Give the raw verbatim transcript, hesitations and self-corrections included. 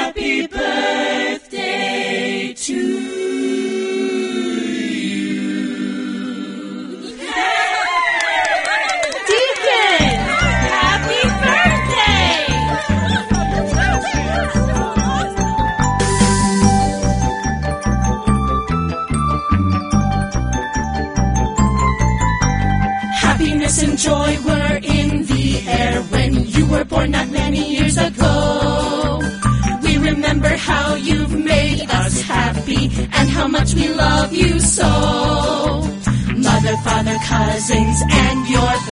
Happy birthday to you. Deacon, happy birthday. Happiness and joy were in the air when you were born not many years ago. We remember how you've made us happy and how much we love you so. Mother, father, cousins, and your